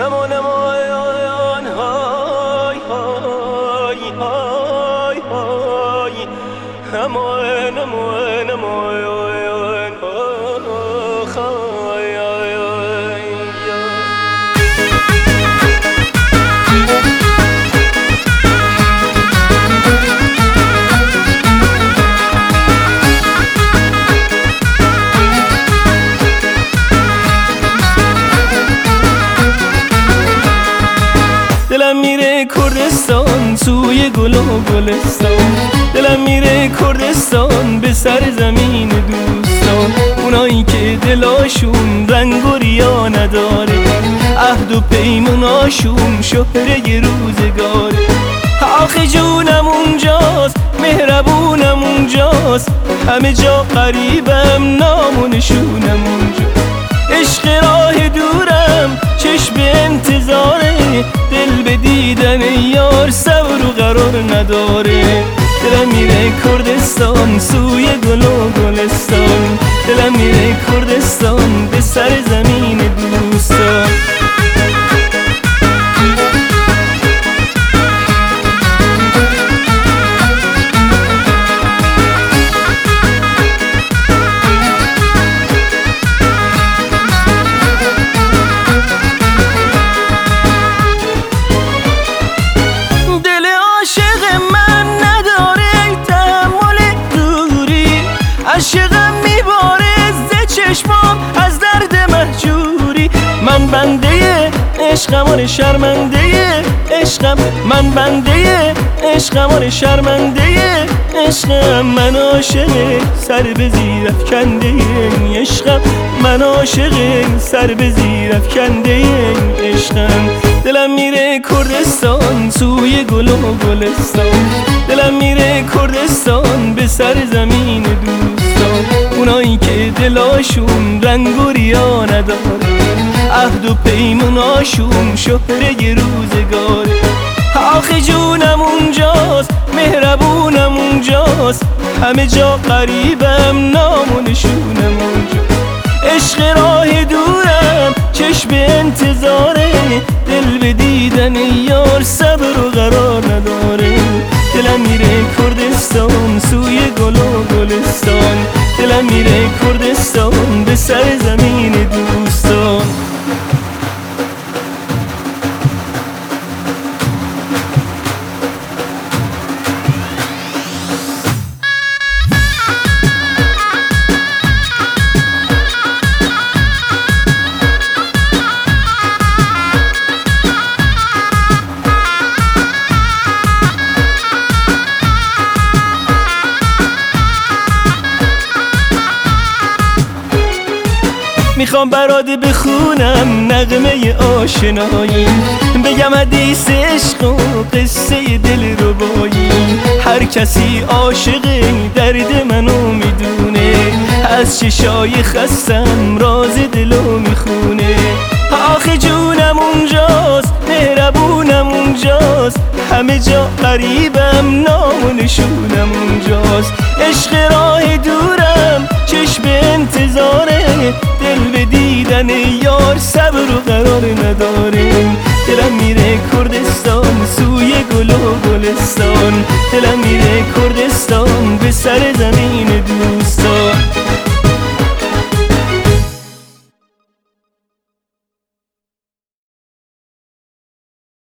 امان امان های های های های امان امان امان دلم میره کردستان سوی گل و گلستان، دلم میره کردستان به سر زمین دوستان، اونایی که دلاشون رنگ و ریا نداره، عهد و پیموناشون شهره روزگاره. آخه جونم اونجاست، مهربونم اونجاست، همه جا قریبم، نام و نشونم اونجاست. عشق راه دورم، چشم انتظاره، دل به دیدن یار صبر و قرار نداره. دلم میره کردستان سوی گل و گلستان، دلم میره کردستان به سر زمین دوستان. عشقم میباره ز چشمام از درد مهجوری، من بنده عشقم آره شرمنده عشقم، من بنده عشقم آره شرمنده عشقم، من عاشق سر به زیر افکنده عشقم، من عاشق سر به زیر افکنده عشقم. دلم میره کردستان سوی گل و گلستان، دلم میره کردستان به سر زمین دوستان، اونایی که دلاشون رنگ و ریا نداره، عهد و پیموناشون شهره روزگاره. آخه جونم اونجاست، مهربونم اونجاست، همه جا قریبم، نام و نشونم اونجاست. عشق راه دورم، چشم انتظاره، دل به دیدن یار صبر و قرار نداره. دلم میره کردستان سوی گل و گلستان، دلم میره کردستان به سر زمین دوستان. میخوام برات بخونم نغمه آشنایی، بگم حدیث عشق و قصه دل ربایی. هر کسی عاشق درد منو میدونه، از چشای خستم راز دلو میخونه. آخه جونم اونجاست، مهربونم اونجاست، همه جا قریبم، نام و نشونم اونجاست. عشق راه دورم، چشم انتظاره، دل به دیدن یار صبر و قرار نداره. دلم میره کردستان سوی گل و گلستان، دلم میره کردستان به سر زمین دوستان.